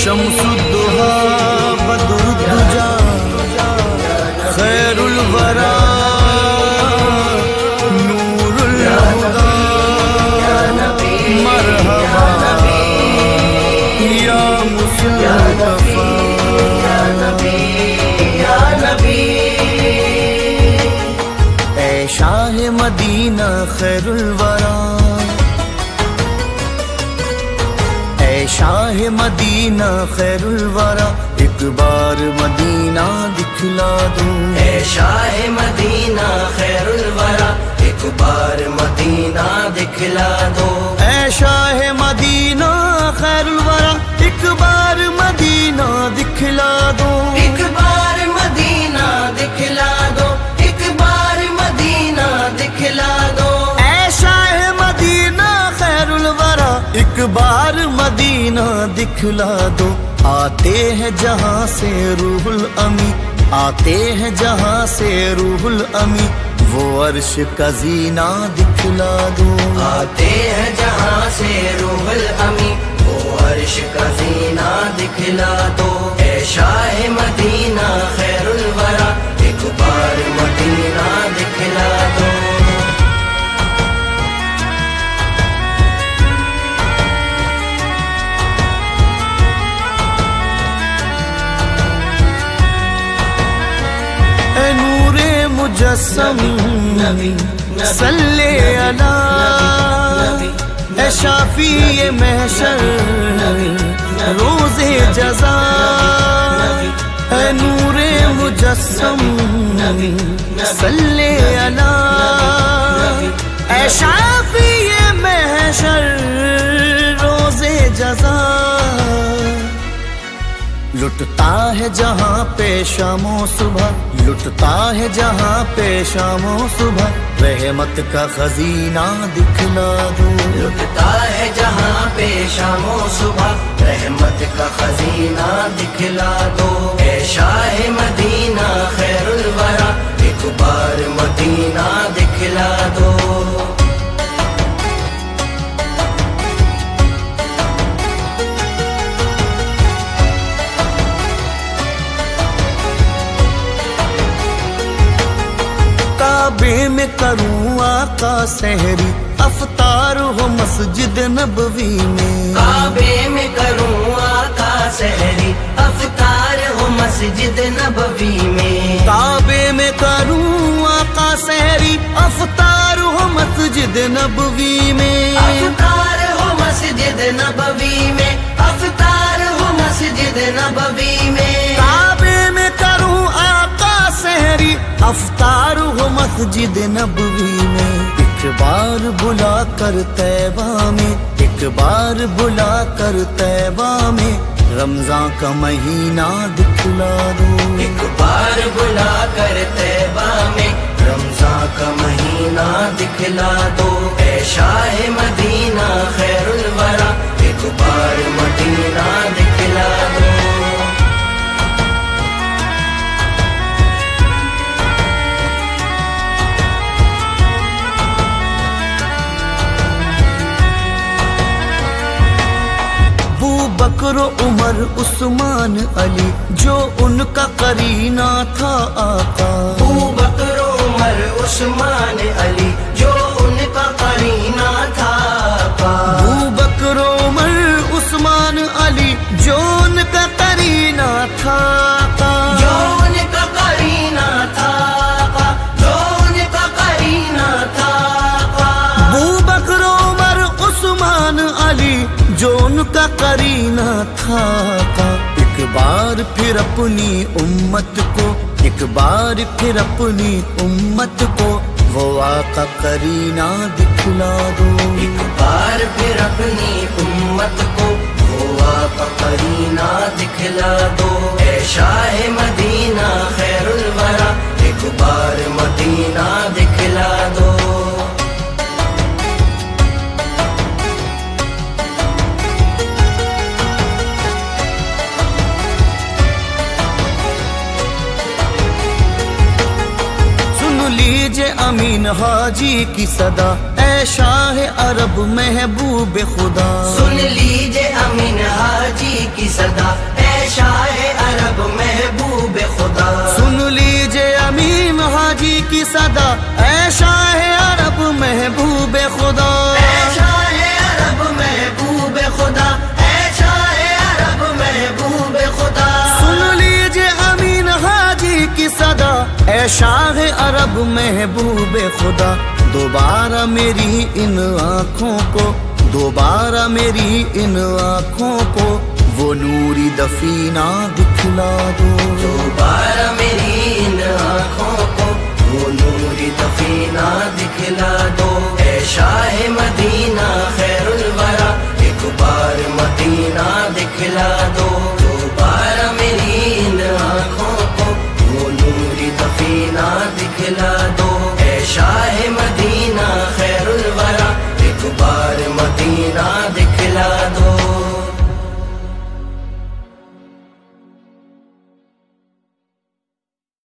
شمس الضحا بدر الدجا خیر الورا نور الہدی مرحبا یا مصطفیٰ اے شاہ مدینہ خیر الورا، اے شاہ مدینہ خیر الورا، ایک بار مدینہ دکھلا دو، اے شاہ مدینہ خیر الورا، ایک بار مدینہ دکھلا دو، اے شاہ مدینہ خیر الورا، ایک بار مدینہ دکھلا دو، ایک بار مدینہ دکھلا دو، ایک بار مدینہ دکھلا دو، اے شاہ مدینہ خیر الورا، ایک بار مدینہ دکھلا دو، آتے ہیں جہاں سے روح الامی، آتے ہیں جہاں سے روح الامی، وہ عرش کا زینہ دکھلا دو، آتے ہیں جہاں سے روح الامی، وہ عرش کا زینہ دکھلا دو، اے شاہ مدینہ خیر الورا، ایک بار مدینہ دکھلا دو، اے نور مجسم صلی علی، اے شافی محشر روز جزا، اے نور مجسم صلی علی، اے شافی محشر روز جزا، لٹتا ہے جہاں پہ شام و صبح، لٹتا ہے جہاں پہ شام و صبح، رحمت کا خزینہ دکھلا دو، لٹتا ہے جہاں پہ شام و صبح، رحمت کا خزینہ دکھلا دو، اے شاہ مدینہ خیر الورا، ایک بار مدینہ دکھلا دو، کعبے میں کروں آقا سحری، افطار ہو مسجد نبوی میں، کعبے میں کروں آقا سحری، افطار ہو مسجد نبوی میں، کعبے میں کروں آقا سحری، افطار ہو مسجد نبوی میں، افطار ہو مسجد نبوی میں، افطار ہو مسجد نبوی میں، کعبے میں کروں آقا سحری، افطار ہو مسجد نبوی میں، ایک بار بلا کر طیبہ میں، ایک بار بلا کر طیبہ میں، رمضان کا مہینہ دکھلا دو، ایک بار بلا کر طیبہ میں، رمضان کا مہینہ دکھلا دو، اے شاہ مدینہ خیر الورا، ایک بار مدینہ دکھلا دو، بکر و عمر عثمان علی، جو ان کا قرینہ تھا آقا، ابو بکر عمر عثمان علی، جو ان کا قرینہ تھا آقا، ابو بکر عمر عثمان علی، جو ان کا قرینہ تھا آقا، جو ان کا قرینہ تھا آقا، جو ان کا قرینہ تھا آقا، ابو بکر عمر عثمان علی، جو ان کا قرینہ تھا آقا، ایک بار پھر اپنی امت کو، ایک بار پھر اپنی امت کو، وہ آقا قرینہ دکھلا دو، ایک بار پھر اپنی امت کو، وہ آقا قرینہ دکھلا دو، اے شاہ مدینہ خیر الورا، ایک بار مدینہ دکھلا دو، لیجے امین حاجی کی صدا، اے شاہ عرب محبوب خدا. سن لیجے امین حاجی کی صدا، اے شاہ عرب محبوب خدا. سن لیجے امین حاجی کی صدا، اے شاہ عرب محبوب خدا. اے شاہ عرب محبوب خدا، اے شاہ عرب محبوب خدا. سن لیجے امین حاجی کی صدا، اے شاہ عرب محبوب خدا. دوبارہ میری ان آنکھوں کو، دوبارہ میری ان آنکھوں کو وہ نوری دفینہ دکھلا دو. دوبارہ میری ان آنکھوں کو وہ نوری دفینہ دکھلا دو. اے شاہ مدینہ خیر الورا، ایک بار مدینہ دکھلا دو. دوبارہ میری ان آنکھوں کو وہ نوری دفینہ دکھلا دو. اے شاہ